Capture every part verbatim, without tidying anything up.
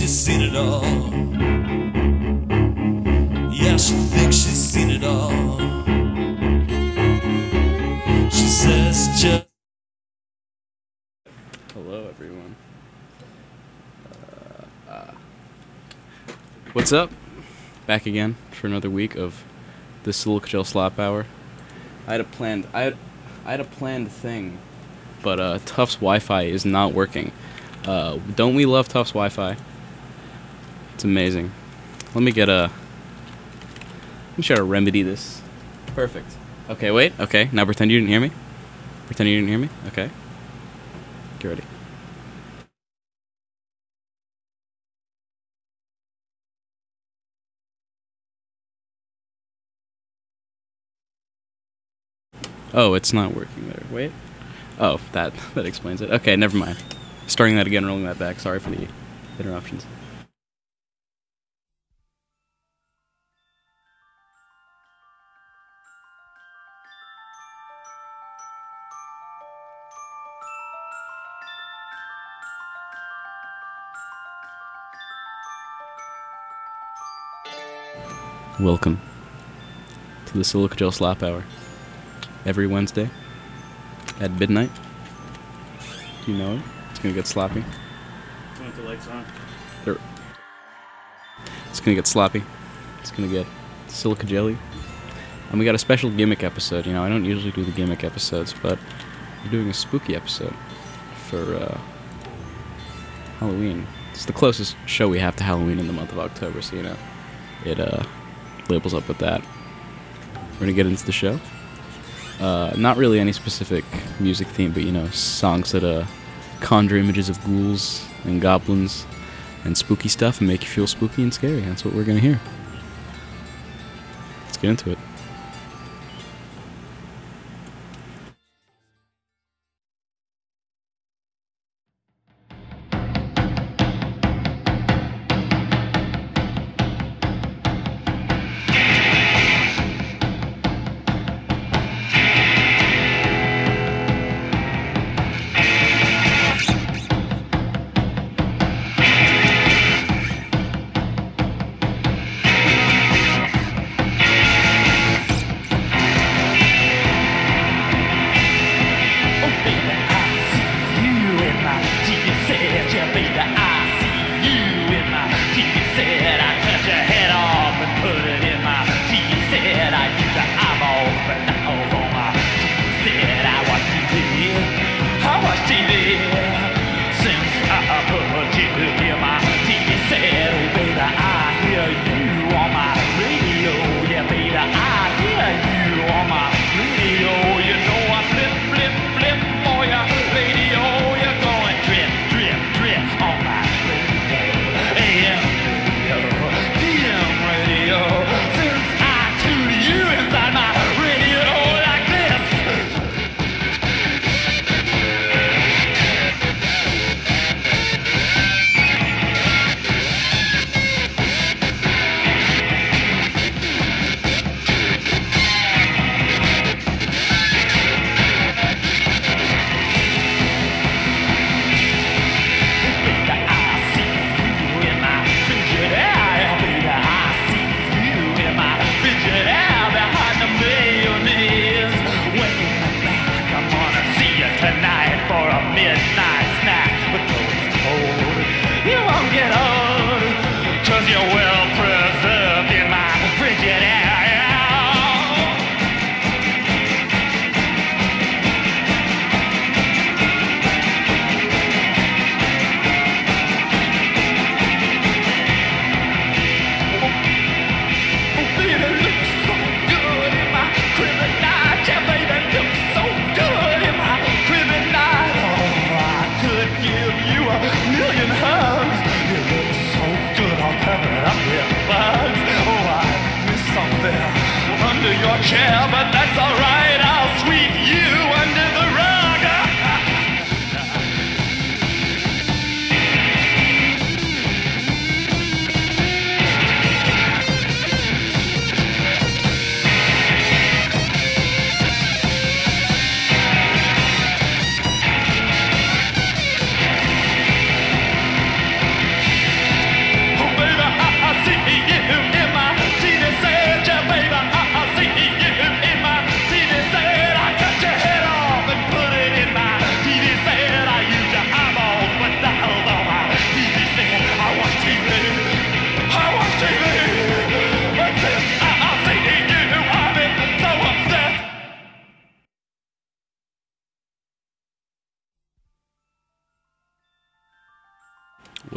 she's seen it all. Yeah, she thinks she's seen it all. She says just... Hello, everyone. Uh, uh, what's up? Back again for another week of the Silica Gel Slop Hour. I had a planned, I had, I had a planned thing, but uh, Tufts Wi-Fi is not working. Uh, don't we love Tufts Wi-Fi? It's amazing. Let me get a. Let me try to remedy this. Perfect. Okay, wait. Okay, now pretend you didn't hear me. Pretend you didn't hear me. Okay. Get ready. Oh, it's not working there. Wait. Oh, that that explains it. Okay, never mind. Starting that again, rolling that back. Sorry for the interruptions. Welcome to the Silica Gel Slop Hour. Every Wednesday at midnight. Do you know it? It's gonna get sloppy. Turn the lights on. There. It's gonna get sloppy. It's gonna get silica jelly. And we got a special gimmick episode. You know, I don't usually do the gimmick episodes, but we're doing a spooky episode for uh, Halloween. It's the closest show we have to Halloween in the month of October, so you know, it uh, labels up with that. We're gonna get into the show. Uh, not really any specific music theme, but you know, songs that uh, conjure images of ghouls and goblins and spooky stuff and make you feel spooky and scary. That's what we're gonna hear. Let's get into it. Chair, but that's alright, I'll sweep you under the rug.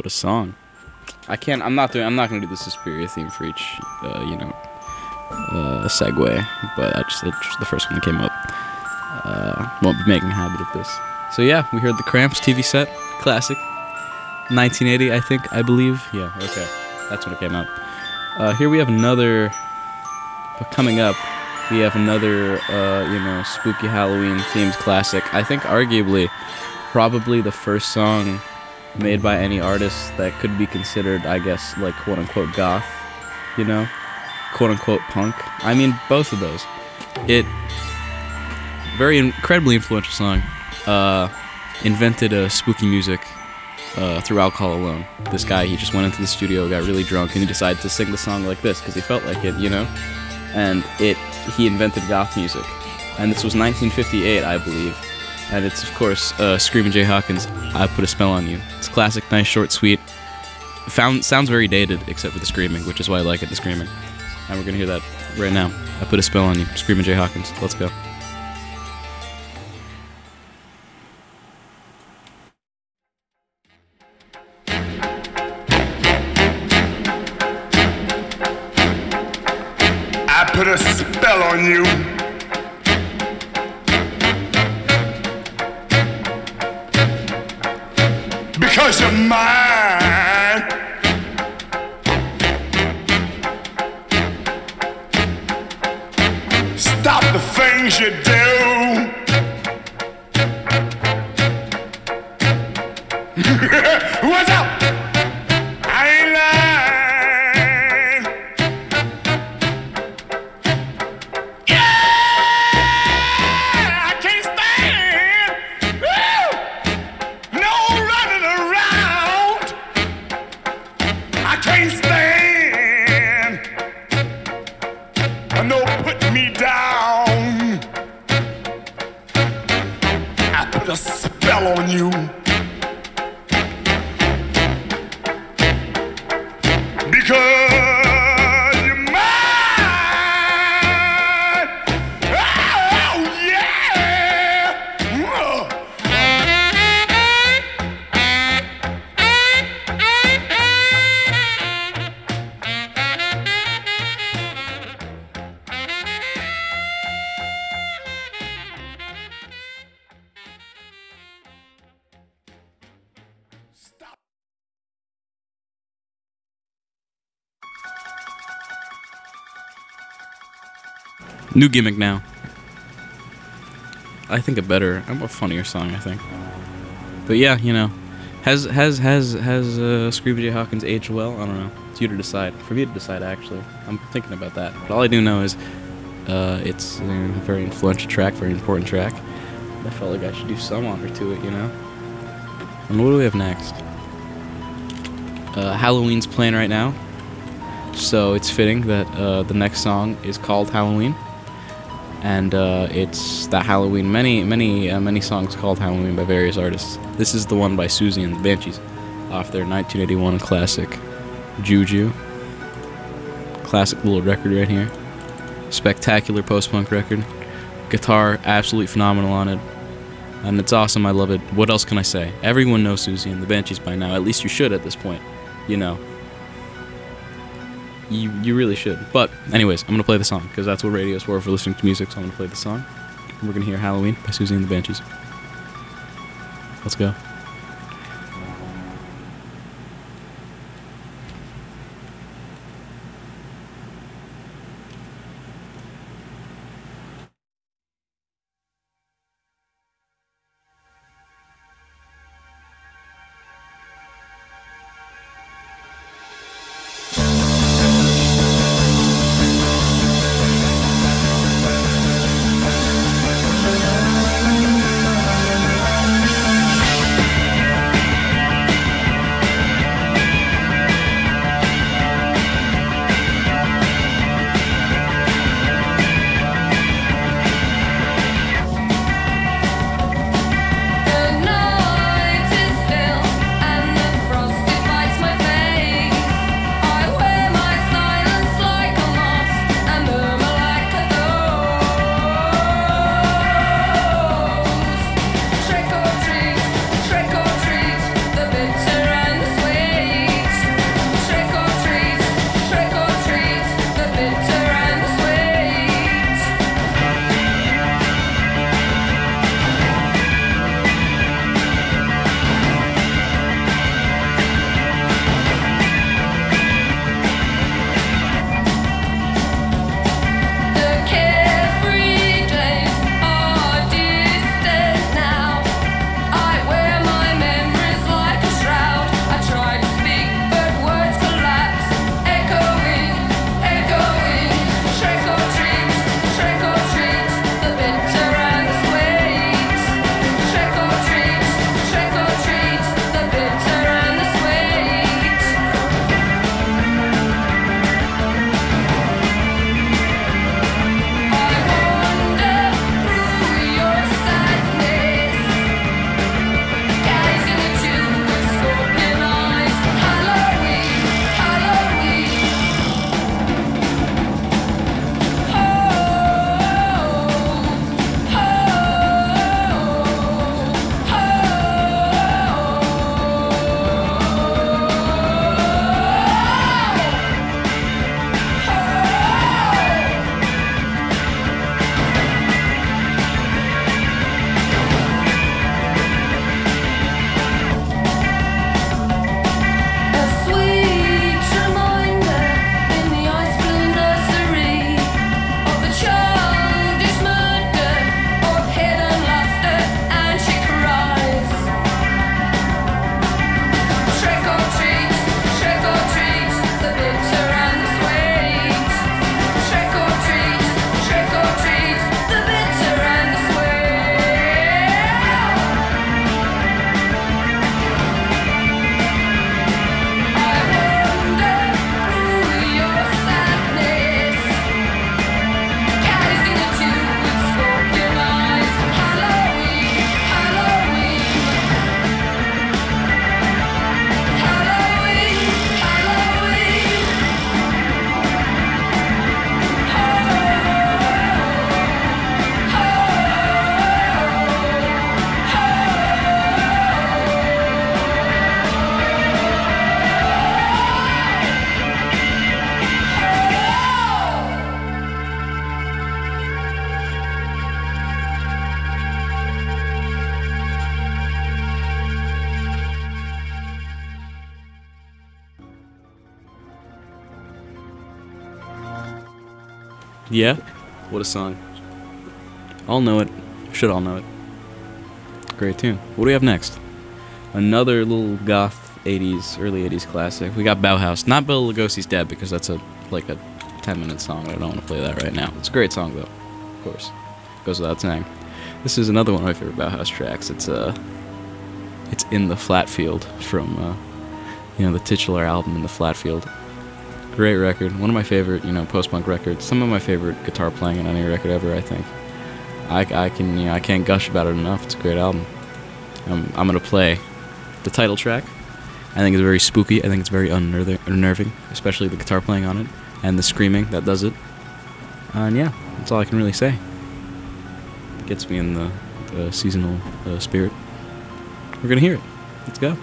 What a song. I can't, I'm not doing, I'm not going to do the Suspiria theme for each, uh, you know, uh, segue, but I just, it's just the first one that came up. Uh, won't be making a habit of this. So yeah, we heard the Cramps T V set, classic. nineteen eighty, I think, I believe. Yeah, okay. That's when it came out. Uh, here we have another, but coming up, we have another, uh, you know, spooky Halloween themed classic. I think arguably, probably the first song made by any artist that could be considered, I guess, like quote-unquote goth, you know? Quote-unquote punk. I mean, both of those. It, very incredibly influential song, uh, invented uh, spooky music uh, through alcohol alone. This guy, he just went into the studio, got really drunk, and he decided to sing the song like this, because he felt like it, you know? And it, he invented goth music. And this was nineteen fifty-eight, I believe. And it's, of course, uh, Screamin' Jay Hawkins, I Put a Spell on You. It's classic, nice, short, sweet. Found, sounds very dated, except for the screaming, which is why I like it, the screaming. And we're gonna hear that right now. I Put a Spell on You, Screamin' Jay Hawkins. Let's go. I put a spell on you. Because you're mine. Stop the things you do. What's up? I ain't lying. Yeah, I can't stand. Woo! No running around. I can't stand. No putting me down. I put a spell on you. Because you're mine. Oh, yeah. Whoa. Stop. New gimmick now. I think a better, a more funnier song, I think. But yeah, you know, has has has has uh, Screamin' Jay Hawkins aged well? I don't know. It's you to decide. For me to decide, actually. I'm thinking about that. But all I do know is uh, it's a very influential track, very important track. I felt like I should do some honor to it, you know. And what do we have next? Uh, Halloween's playing right now, so it's fitting that uh, the next song is called Halloween. And uh, it's that Halloween. Many, many, uh, many songs called Halloween by various artists. This is the one by Susie and the Banshees, off their nineteen eighty-one classic, Juju. Classic little record right here. Spectacular post-punk record. Guitar, absolutely phenomenal on it. And it's awesome, I love it. What else can I say? Everyone knows Susie and the Banshees by now. At least you should at this point. You know. You, you really should. But, anyways, I'm going to play the song, because that's what radio's for, for listening to music, so I'm going to play the song. And we're going to hear Halloween by Susie and the Banshees. Let's go. Stop. Yeah? What a song. All know it. Should all know it. Great tune. What do we have next? Another little goth eighties, early eighties classic. We got Bauhaus. Not Bela Lugosi's Dead, because that's a like a ten minute song. I don't want to play that right now. It's a great song, though. Of course. Goes without saying. This is another one of my favorite Bauhaus tracks. It's uh, it's In the Flat Field from, uh, you know, the titular album In the Flat Field. Great record. One of my favorite, you know, post-punk records. Some of my favorite guitar playing on any record ever, I think. I, I can, you know, I can't gush about it enough. It's a great album. I'm, I'm gonna play the title track. I think it's very spooky. I think it's very unnerving, unnerving, especially the guitar playing on it and the screaming that does it. Uh, and yeah, that's all I can really say. It gets me in the, the seasonal uh, spirit. We're gonna hear it. Let's go.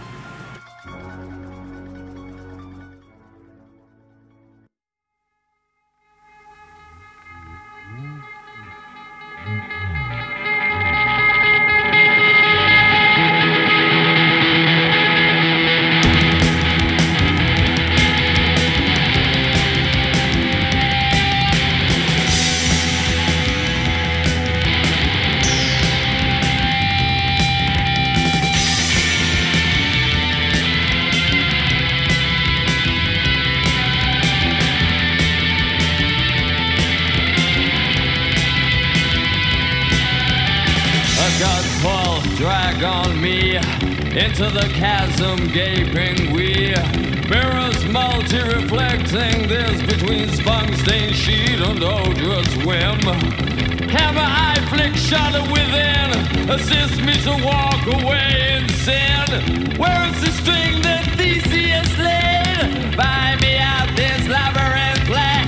Drag on me into the chasm gaping we mirrors multi-reflecting this between spunk-stained sheet and odorous whim. Camera eye flick shudder within, assist me to walk away in sin. Where is the string that Theseus laid? Find me out this labyrinth place.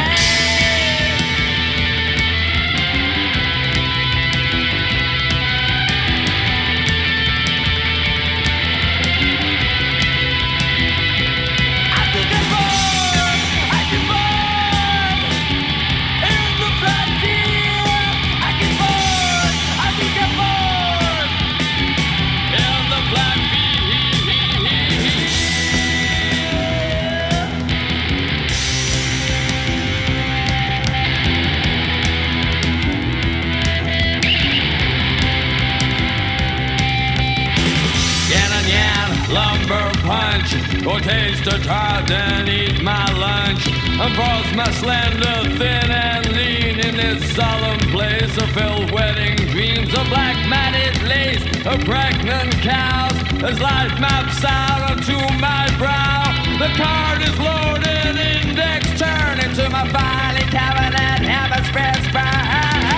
Or taste a tart and eat my lunch, and pause my slender, thin and lean in this solemn place of filled wedding dreams of black matted lace of pregnant cows as life maps out onto my brow. The card is loaded, index turn into my filing cabinet, have a spread spread.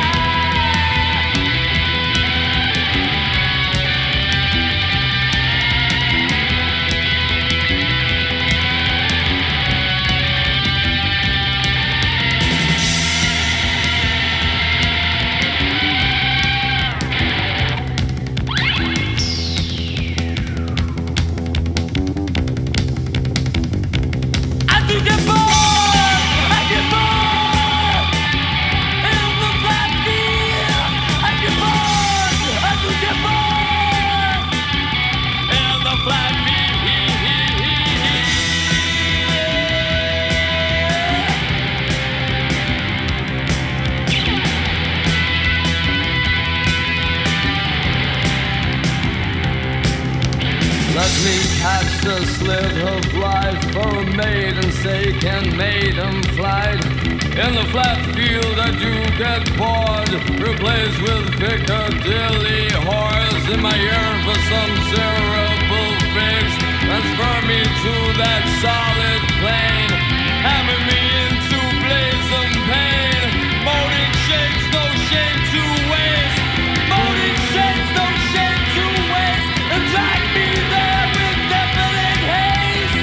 Let me catch the slit of life for a maiden's sake and maiden flight. In the flat field I do get bored, replaced with Piccadilly whores. In my yearn for some cerebral fix, transfer me to that solid plane, hammer me into blazing pain. Moaning shapes, no shame to waste. Moaning shapes, no shame to waste. And drag me there with deafening haste.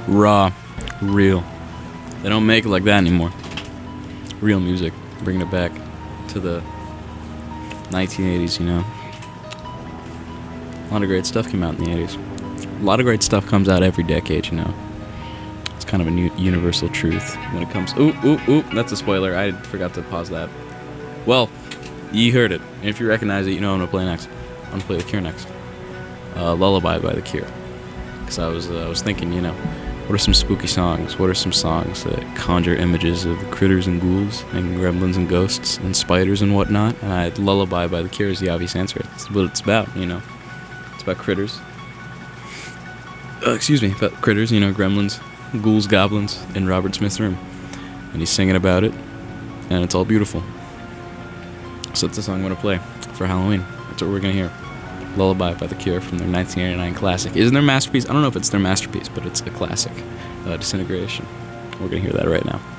raw, real. They don't make it like that anymore. Real music, bringing it back to the nineteen eighties, you know. A lot of great stuff came out in the eighties. A lot of great stuff comes out every decade, you know. It's kind of a new universal truth when it comes... Ooh, ooh, ooh, that's a spoiler. I forgot to pause that. Well, you heard it. And if you recognize it, you know what I'm going to play next. I'm going to play The Cure next. Uh, Lullaby by The Cure. Because I was, uh, I was thinking, you know, what are some spooky songs? What are some songs that conjure images of critters and ghouls and gremlins and ghosts and spiders and whatnot? And I had Lullaby by The Cure is the obvious answer. It's what it's about, you know. It's about critters. Uh, excuse me, about critters, you know, gremlins, ghouls, goblins, in Robert Smith's room. And he's singing about it, and it's all beautiful. So that's the song I'm going to play for Halloween. That's what we're going to hear. Lullaby by The Cure from their nineteen eighty-nine classic. Isn't their masterpiece? I don't know if it's their masterpiece, but it's a classic. Uh, Disintegration. We're going to hear that right now.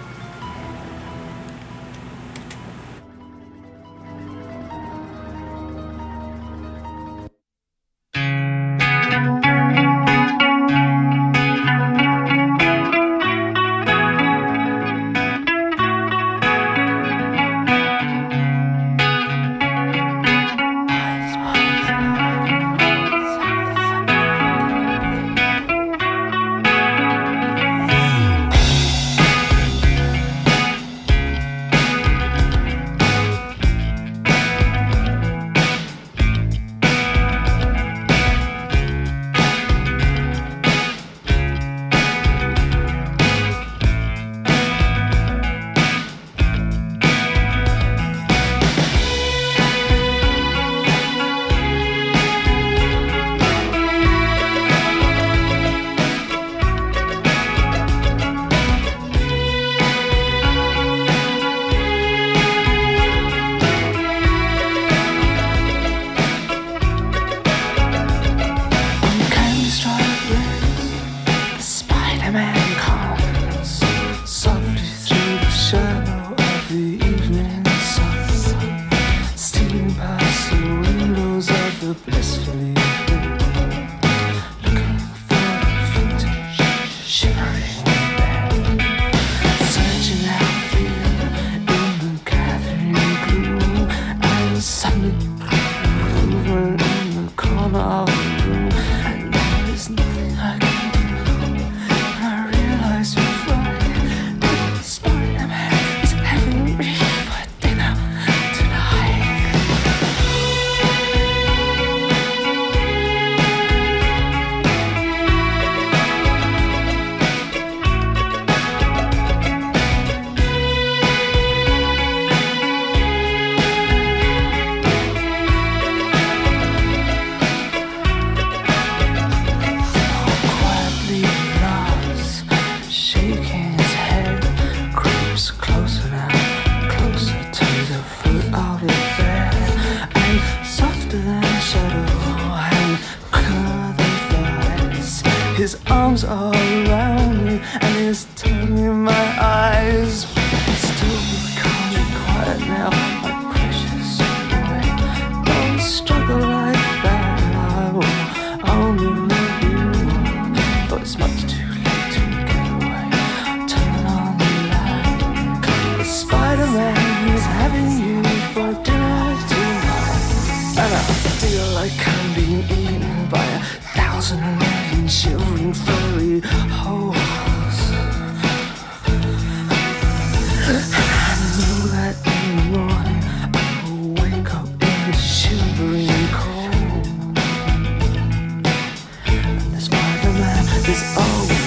His arms all around me and his tongue in my eyes. Still calm and quiet now, my precious boy. Don't struggle like that, I will only love you. But it's much too late to get away. Turn on the light. Spider-Man is having you for dinner tonight. And I feel like I'm being eaten by a thousand million shivering furry holes. I know that in the morning I will wake up in the shivering cold. And the Spider-Man is always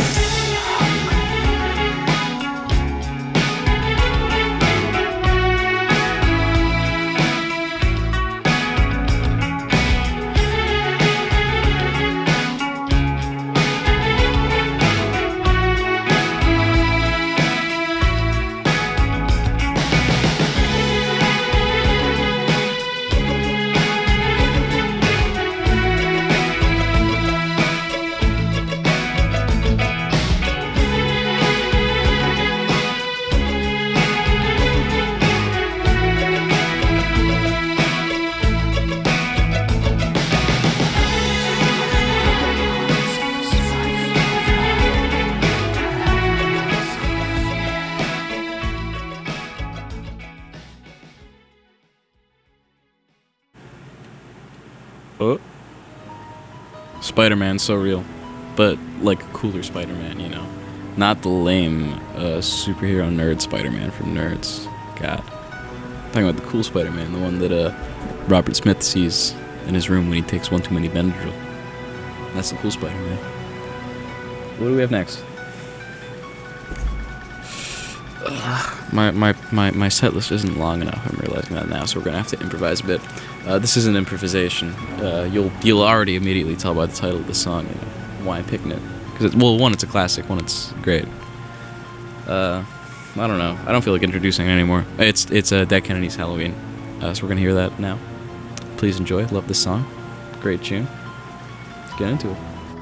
Spider-Man, so real. But, like, a cooler Spider-Man, you know? Not the lame uh, superhero nerd Spider-Man from Nerds. God. I'm talking about the cool Spider-Man, the one that uh, Robert Smith sees in his room when he takes one too many Benadryl. That's the cool Spider-Man. What do we have next? Ugh, my, my, my, my set list isn't long enough, I'm realizing that now, so we're going to have to improvise a bit. Uh, this is an improvisation. Uh, you'll you'll already immediately tell by the title of the song, you know, why I'm picking it. Because, well, one, it's a classic, one, it's great. Uh, I don't know. I don't feel like introducing it anymore. It's, it's uh, Dead Kennedy's Halloween, uh, so we're going to hear that now. Please enjoy. Love this song. Great tune. Let's get into it.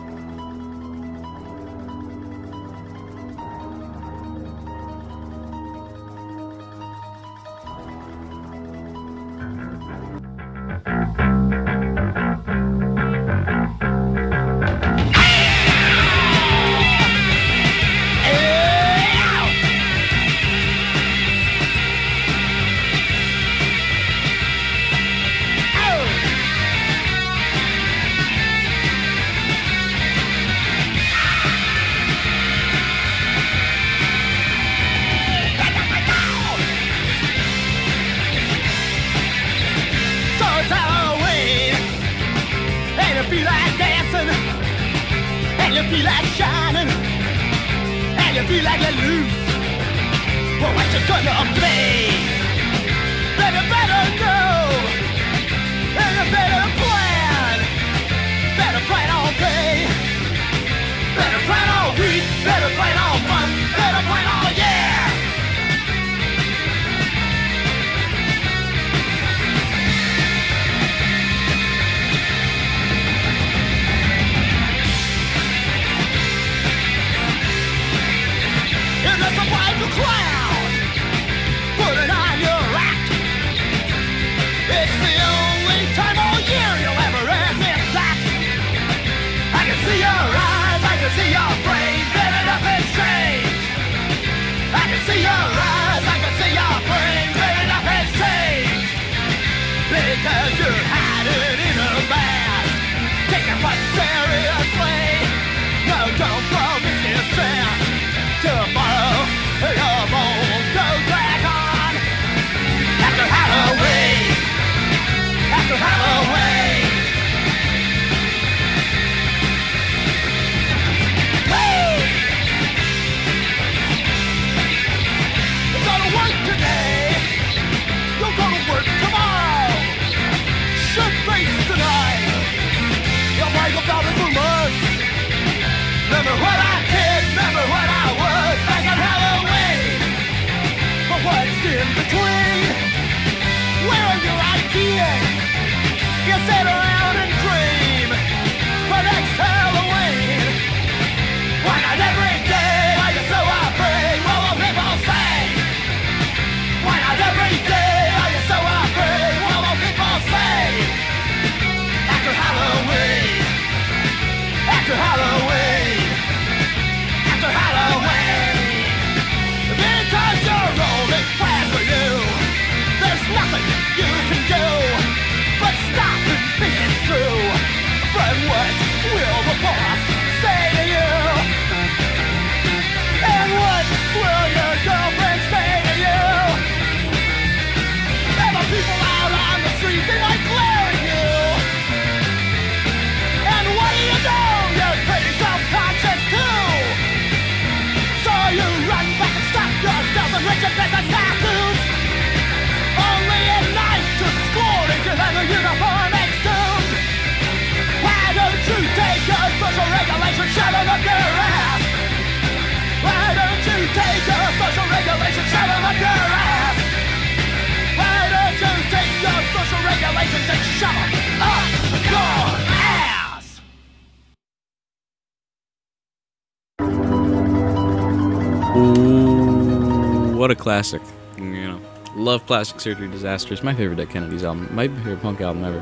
Ooh, what a classic. You know, love Plastic Surgery Disasters. My favorite Dead Kennedy's album. My favorite punk album ever.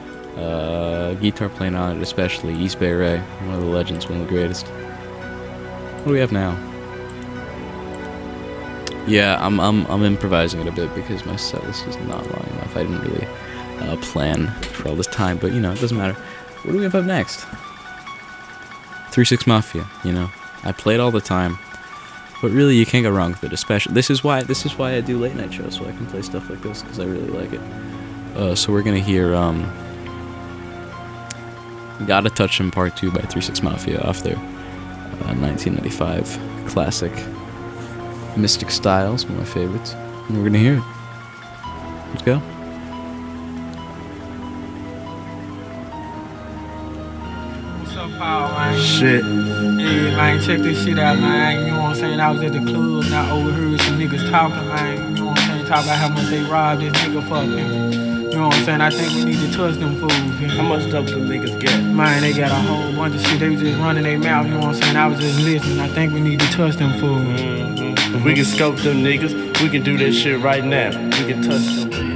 Uh, guitar playing on it, especially East Bay Ray, one of the legends, one of the greatest. What do we have now? Yeah, I'm I'm I'm improvising it a bit because my set list is not long enough. I didn't really uh, plan for all this time, but you know, it doesn't matter. What do we have up next? three six Mafia, you know. I play it all the time. But really, you can't go wrong with it. Especially, this is why this is why I do late night shows, so I can play stuff like this because I really like it. Uh, so we're gonna hear um, "Gotta Touch Him" Part Two by three six Mafia off their uh, nineteen ninety-five classic Mystic Styles, one of my favorites, and we're gonna hear it. Let's go. Shit. Yeah, man, check this shit out, man. You know what I'm saying? I was at the club and I overheard some niggas talking, man. You know what I'm saying? Talk about how much they robbed this nigga fucking. You know what I'm saying? I think we need to touch them fools. You know? How much dope do niggas get? Man, they got a whole bunch of shit. They was just running their mouth, you know what I'm saying? I was just listening. I think we need to touch them fools. Mm-hmm. If we can scope them niggas, we can do that shit right now. We can touch them niggas.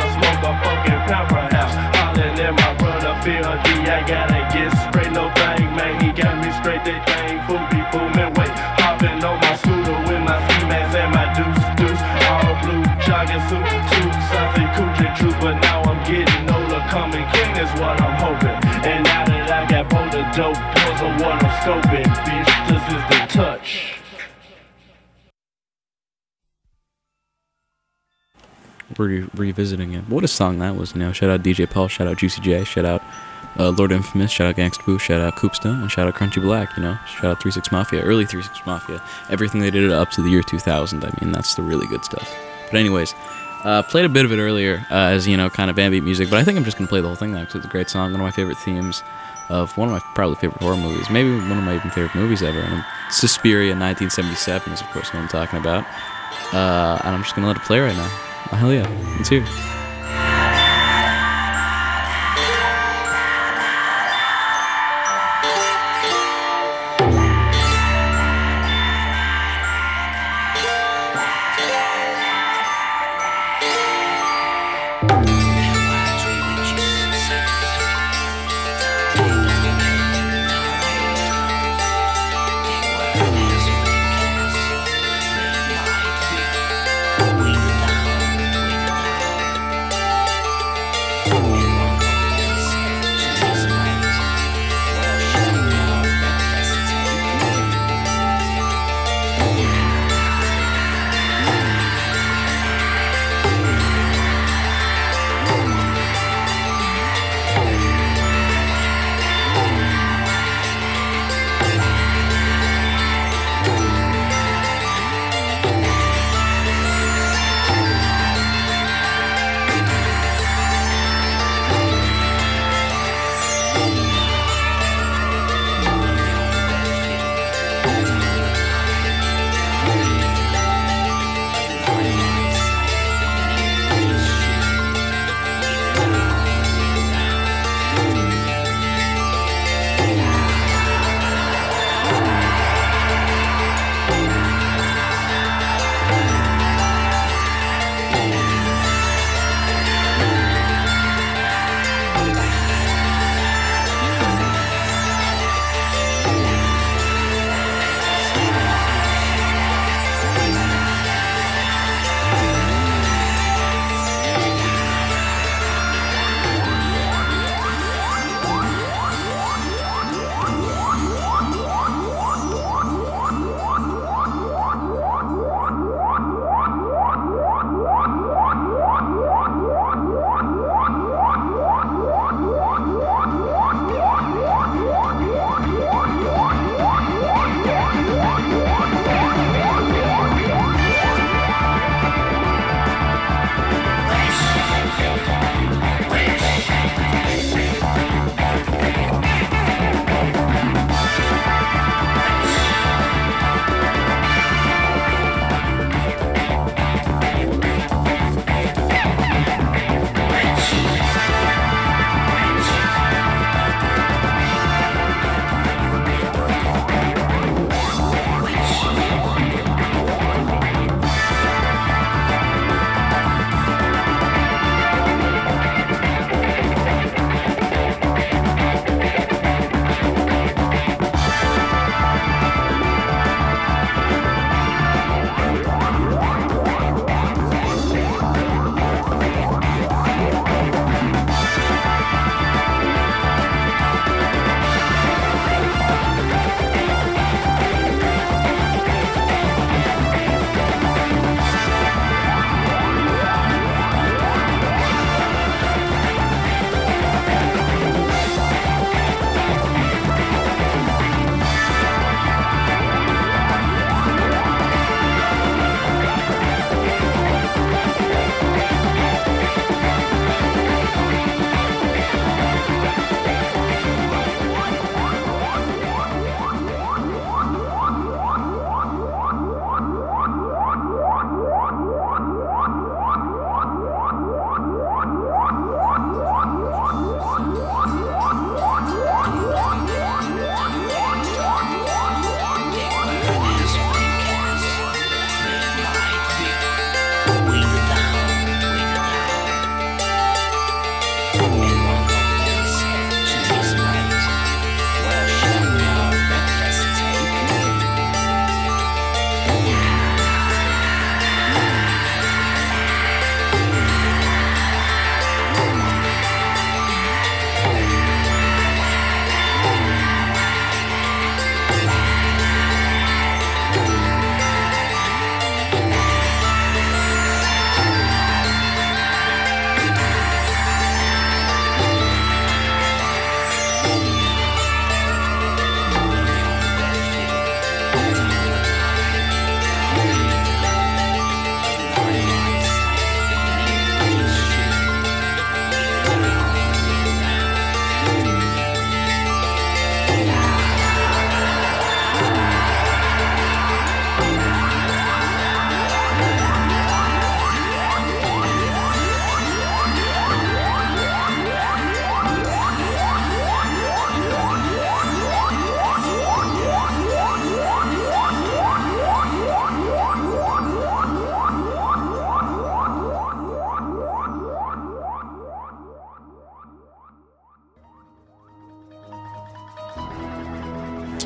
Feel D, I gotta get straight, no thing Dope boys are what I'm scoping, bitch. This is the touch. Re- revisiting it. What a song that was, you know. Shout out D J Paul, shout out Juicy J, shout out uh, Lord Infamous, shout out Gangsta Boo, shout out Koopsta, and shout out Crunchy Black, you know. Shout out three six Mafia, early three six Mafia. Everything they did up to the year two thousand, I mean, that's the really good stuff. But anyways, uh, played a bit of it earlier uh, as, you know, kind of ambient music, but I think I'm just going to play the whole thing now because it's a great song, one of my favorite themes of one of my probably favorite horror movies, maybe one of my even favorite movies ever. And Suspiria nineteen seventy-seven is, of course, what I'm talking about. Uh, and I'm just going to let it play right now. Oh, hell yeah. Let's hear it.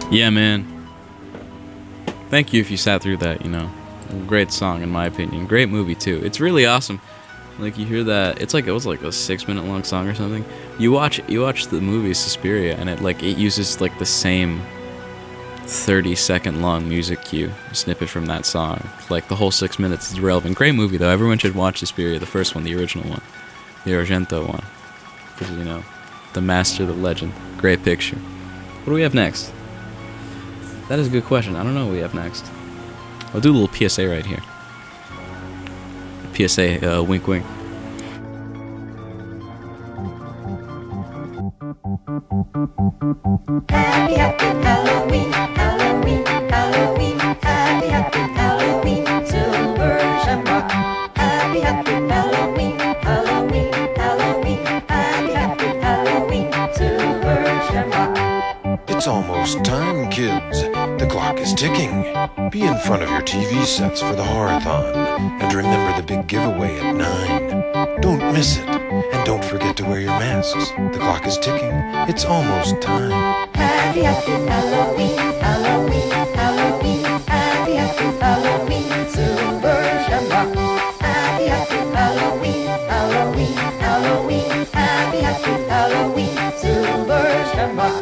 Yeah, man. Thank you if you sat through that, you know. Great song, in my opinion. Great movie, too. It's really awesome. Like, you hear that, it's like, it was like a six minute long song or something. You watch, you watch the movie Suspiria, and it, like, it uses, like, the same thirty second long music cue snippet from that song. Like, the whole six minutes is relevant. Great movie, though. Everyone should watch Suspiria, the first one, the original one. The Argento one. Because, you know, the master, the legend. Great picture. What do we have next? That is a good question. I don't know what we have next. I'll do a little P S A right here. P S A, uh, wink wink. Happy, happy Halloween, Halloween, Halloween. Happy, happy Halloween, silver shamrock. Happy, happy Halloween, Halloween, Halloween. Happy, happy Halloween, silver shamrock. It's almost time, kids. The clock is ticking. Be in front of your T V sets for the Horror-thon. And remember the big giveaway at nine. Don't miss it. And don't forget to wear your masks. The clock is ticking. It's almost time. Happy, happy Halloween, Halloween, Halloween. Happy, happy Halloween, silver shamrock. Happy, happy Halloween, Halloween, Halloween. Happy, happy Halloween, silver shamrock.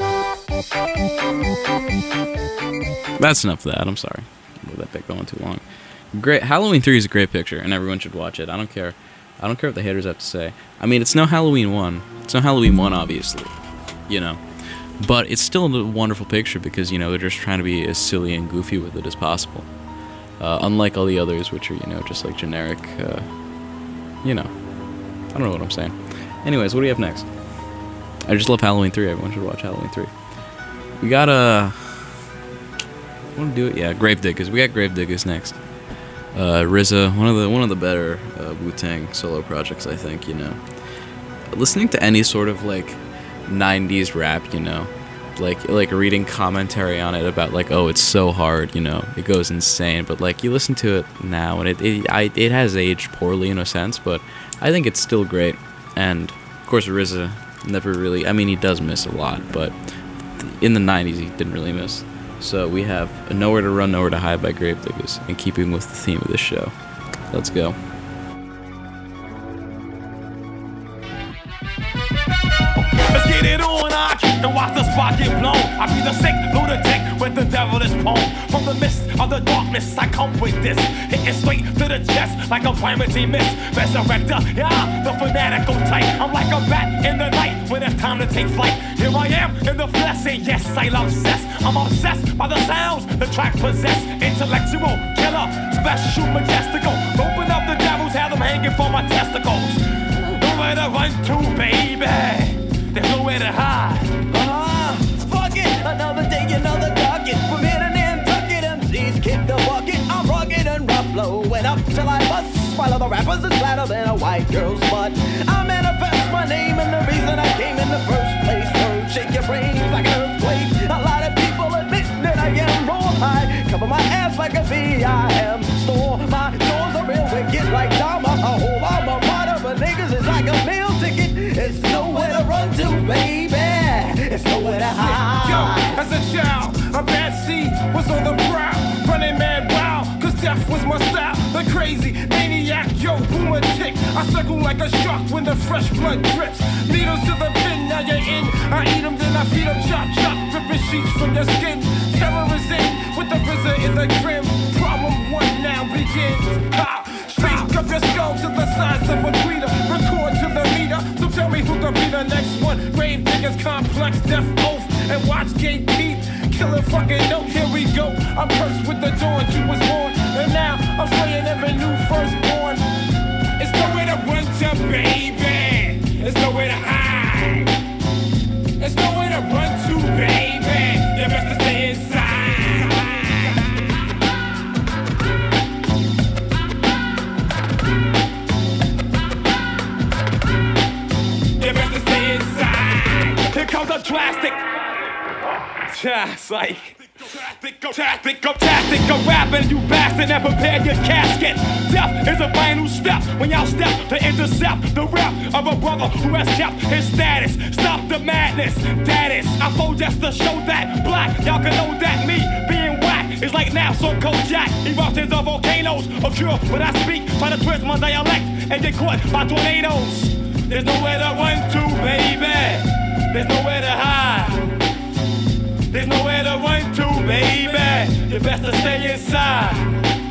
That's enough of that. I'm sorry. I let that bit going too long. Great. Halloween three is a great picture, and everyone should watch it. I don't care. I don't care what the haters have to say. I mean, it's no Halloween one. It's no Halloween one, obviously. You know. But it's still a wonderful picture because, you know, they're just trying to be as silly and goofy with it as possible. Uh, unlike all the others, which are, you know, just like generic, uh, you know. I don't know what I'm saying. Anyways, what do you have next? I just love Halloween three. Everyone should watch Halloween three. We got a... Want to do it? Yeah, Gravediggers. We got Gravediggers next. Uh, R Z A, one of the one of the better uh, Wu-Tang solo projects, I think. You know, listening to any sort of like nineties rap, you know, like like reading commentary on it about like, oh, it's so hard, you know, it goes insane. But like you listen to it now, and it it I, it has aged poorly in a sense, but I think it's still great. And of course, R Z A never really. I mean, he does miss a lot, but in the nineties, he didn't really miss. So we have a Nowhere to Run, Nowhere to Hide by Gravediggers, in keeping with the theme of this show. Let's go. Let's get it on, I keep the watch the spot get blown. I be the sick lunatic with the devilish poem. From the mist of the darkness, I come with this. Hitting straight to the chest like a calamity mist. Resurrector, yeah, the fanatical type. I'm like a bat in the night when it's time to take flight. Here I am in the flesh, and yes, I'm obsessed. I'm obsessed by the sounds the track possess. Intellectual, killer, special, majestical. Open up the devils, have them hanging for my testicles. Nowhere to run to, baby. There's nowhere to hide. Uh-huh. Fuck it, another day, another target. From here to Nantucket, M Cs kick the bucket. I'm rugged and rough, blowing up till I bust. While other rappers is flatter than a white girl's butt. I manifest my name and the reason I came in the first place. Don't shake your brains like an earthquake. A lot of people admit that I am raw high. Cover my ass like a V I M store. My doors are real wicked like Dharma. A whole alma mater for niggas is like a meal ticket. It's nowhere to run to, baby. It's nowhere to hide. Yo, as a child, a bad seed was on the prowl. Running mad wild, cause death was my style. The crazy maniac, yo, boomer tick. I circle like a shark when the fresh blood drips. Needles to the pin, now you're in. I eat them, then I feed them, chop, chop. Ripping sheets from your skin. Terror is in, with the R Z A in the grim. Problem one now begins. Ha! Speak up your skull to the size of a tweeter. Record to the meter, so tell me who could be the next one. Gravediggers, complex, death oath, and watch gate keep. Killer fucking note, here we go. I'm cursed with the dawn, you was born. And now I'm slaying every new firstborn. It's nowhere to run to, baby. It's nowhere to hide. It's nowhere to run to, baby. You best to stay inside. You best to stay inside. Here comes the drastic. Yeah, it's like tactic, go tactic, go tactic, go rapping, you bastard, and prepare your casket. Death is a final step when y'all step to intercept the rap of a brother who has kept his status. Stop the madness, that is. I fold just to show that black black. Y'all can know that me being whack is like now, so Kojak. Eruptions of volcanoes occur when I speak, try to twist my dialect and get caught by tornadoes. There's nowhere to run to, baby. There's nowhere to hide. There's nowhere to run to, baby. You best to stay inside.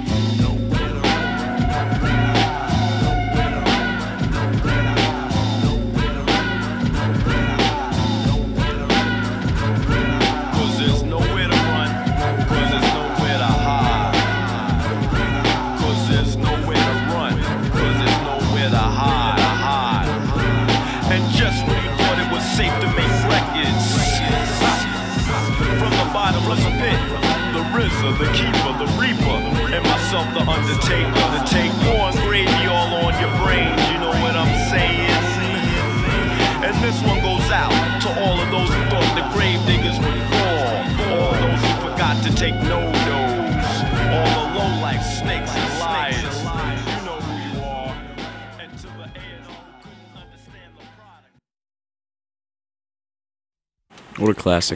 The keeper, the reaper, and myself the undertaker. To take more gravy all on your brain, you know what I'm saying? And this one goes out to all of those who thought the grave diggers would fall, all those who forgot to take no-nos, all the low-life snakes and liars. You know who you are. And to the A and R who couldn't understand the product. What a classic.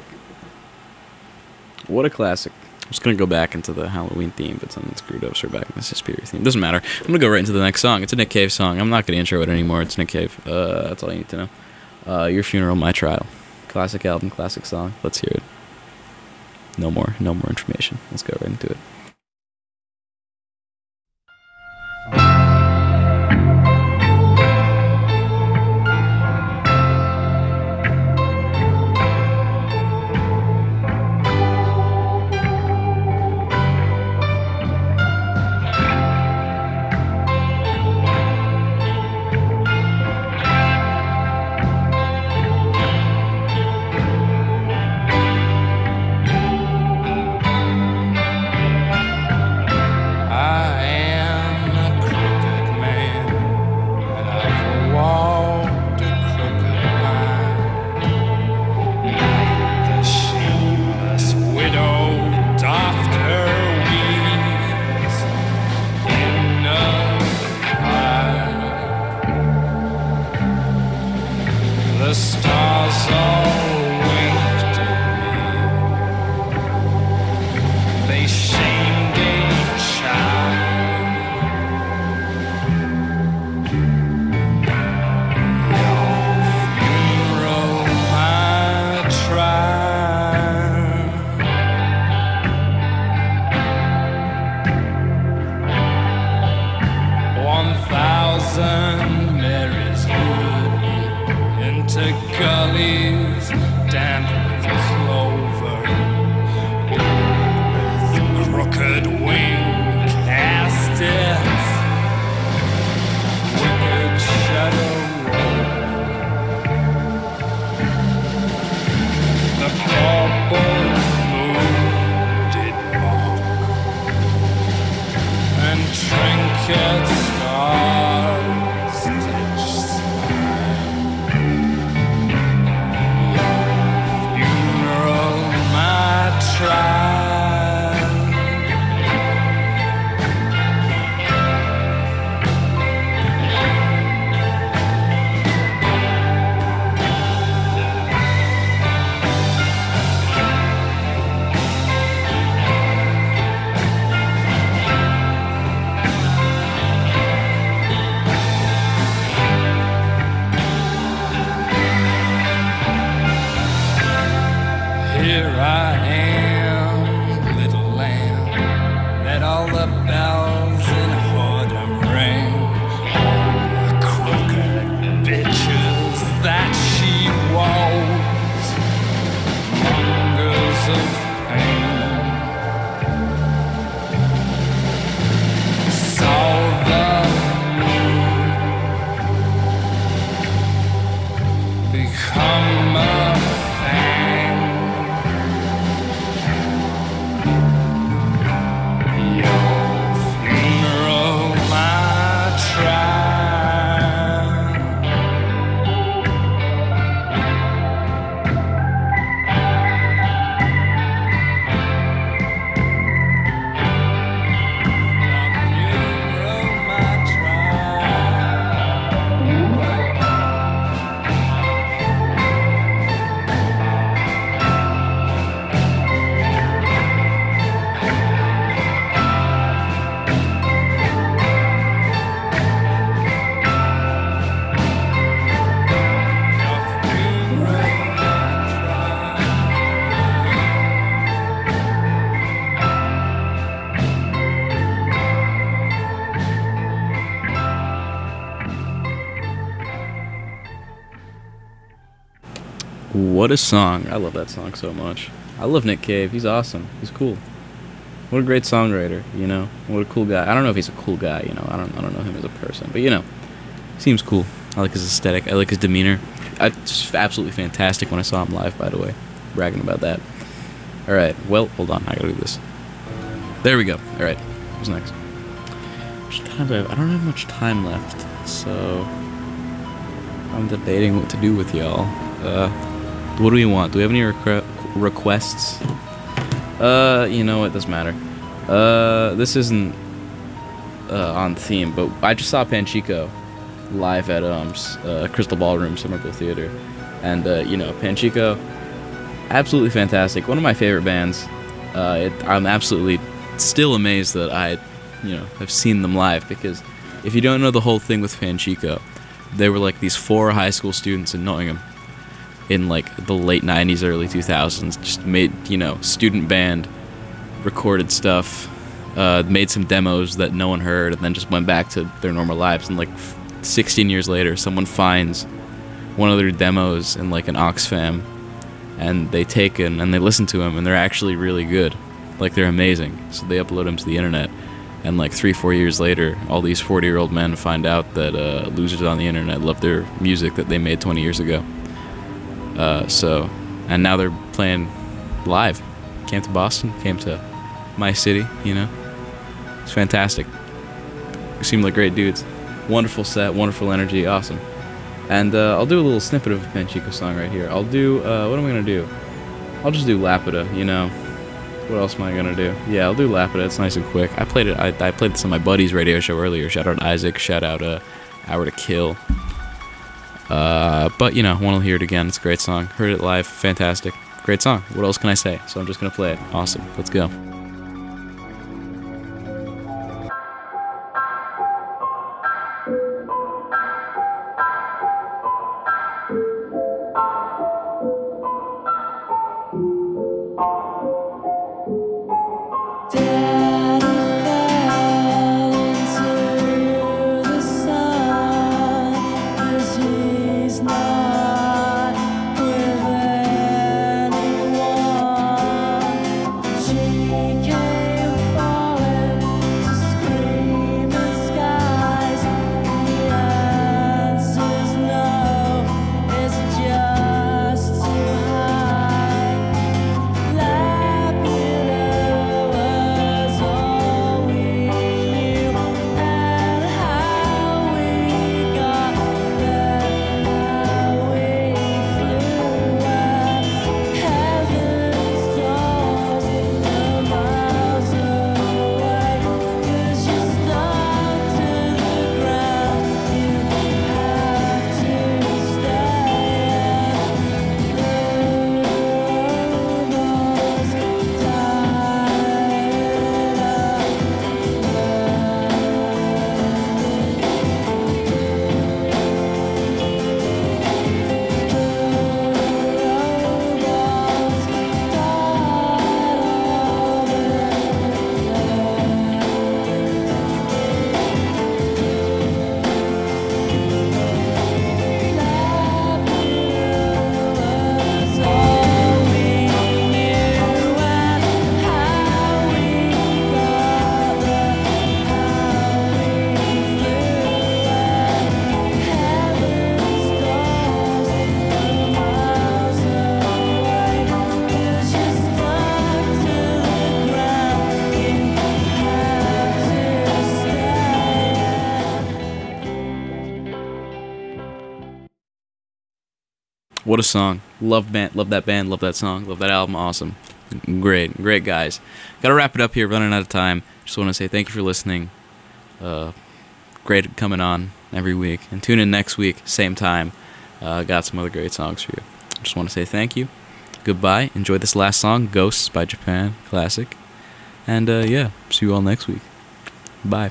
What a classic. I'm just going to go back into the Halloween theme, but something screwed up, so we're back in the Suspiria theme. Doesn't matter. I'm going to go right into the next song. It's a Nick Cave song. I'm not going to intro it anymore. It's Nick Cave. Uh, that's all you need to know. Uh, Your Funeral, My Trial. Classic album, classic song. Let's hear it. No more. No more information. Let's go right into it. Become a thing. What a song. I love that song so much. I love Nick Cave. He's awesome. He's cool. What a great songwriter, you know. What a cool guy. I don't know if he's a cool guy, you know. I don't I don't know him as a person, but you know, seems cool. I like his aesthetic. I like his demeanor. I, just absolutely fantastic when I saw him live, by the way. Bragging about that. All right. Well, hold on. I gotta do this. There we go. All right. Who's next? I don't have much time left, so I'm debating what to do with y'all. Uh, what do we want? Do we have any requ requests? Uh, you know, it doesn't matter. Uh, this isn't uh, on theme, but I just saw Panchico live at um uh, Crystal Ballroom Somerville Theater, and uh, you know, Panchico, absolutely fantastic. One of my favorite bands. Uh, it, I'm absolutely still amazed that I, you know, have seen them live, because if you don't know the whole thing with Panchico, they were like these four high school students in Nottingham in like the late nineties, early two thousands, just made, you know, student band, recorded stuff, uh, made some demos that no one heard, and then just went back to their normal lives. And like sixteen years later, someone finds one of their demos in like an Oxfam, and they take it and they listen to them, and they're actually really good. Like, they're amazing. So they upload them to the internet, and like three, four years later, all these forty-year-old men find out that uh, losers on the internet love their music that they made twenty years ago. Uh, so, and now they're playing live. Came to Boston, came to my city, you know. It's fantastic. Seemed like great dudes. Wonderful set, wonderful energy, awesome. And uh, I'll do a little snippet of a Panchico song right here. I'll do, uh, what am I going to do? I'll just do Lapida, you know. What else am I going to do? Yeah, I'll do Lapida. It's nice and quick. I played it I, I played this on my buddy's radio show earlier. Shout out Isaac. Shout out uh, Hour to Kill. Uh, but, you know, want to hear it again. It's a great song. Heard it live. Fantastic. Great song. What else can I say? So I'm just going to play it. Awesome. Let's go. What a song. Love band, love that band, love that song, love that album, awesome. Great, great guys. Gotta wrap it up here, running out of time. Just want to say thank you for listening. Uh, great coming on every week. And tune in next week, same time. Uh, got some other great songs for you. Just want to say thank you. Goodbye. Enjoy this last song, Ghosts by Japan, classic. And uh, yeah, see you all next week. Bye.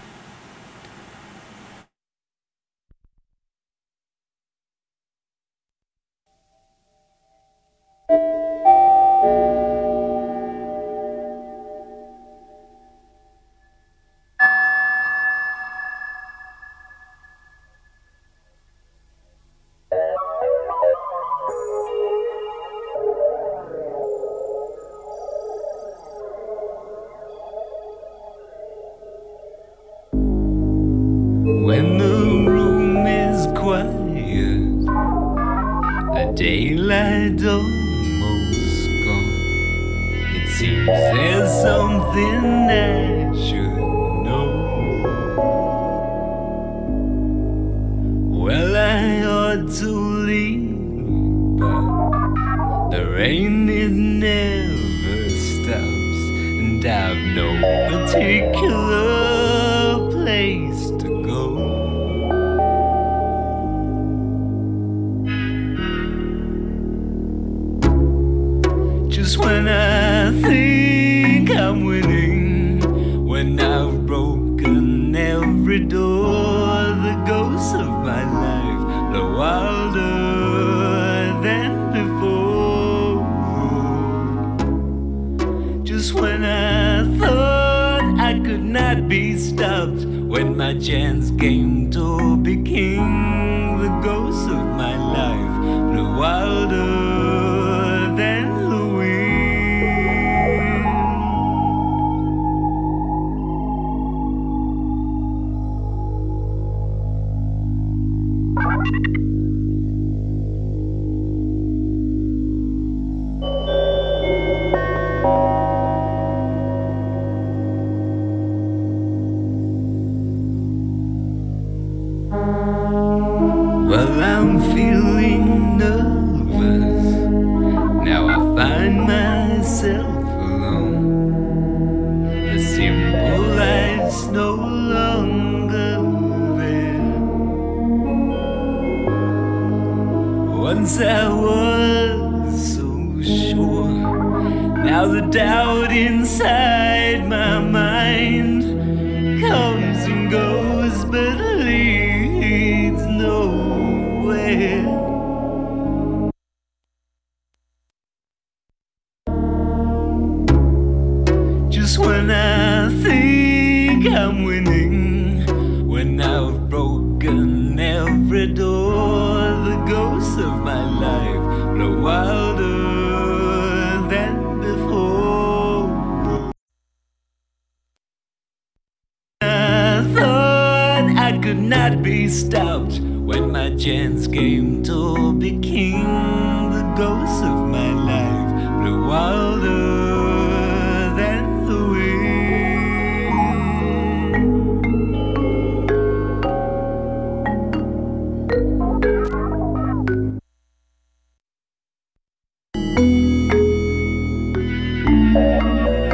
daylight almost gone. It seems there's something I should know. Well, I ought to leave, but the rain it never stops, and I've no particular place to go. Just when I think I'm winning, when I've broken every door, the ghosts of my life blow wilder than before. Just when I thought I could not be stopped, when my chance came to be king, the ghosts of my life blew wilder than well, I'm feeling nervous. Now I find myself alone. The simple life's no longer there. Once I was so sure. Now the doubt inside my mind comes and goes, but leads nowhere. Just when I think I'm winning, when I've broken every door, the ghosts of my life blow wilder than before. I thought I could not be stopped when my chance came to be king. The ghosts of my life blew wilder than the wind.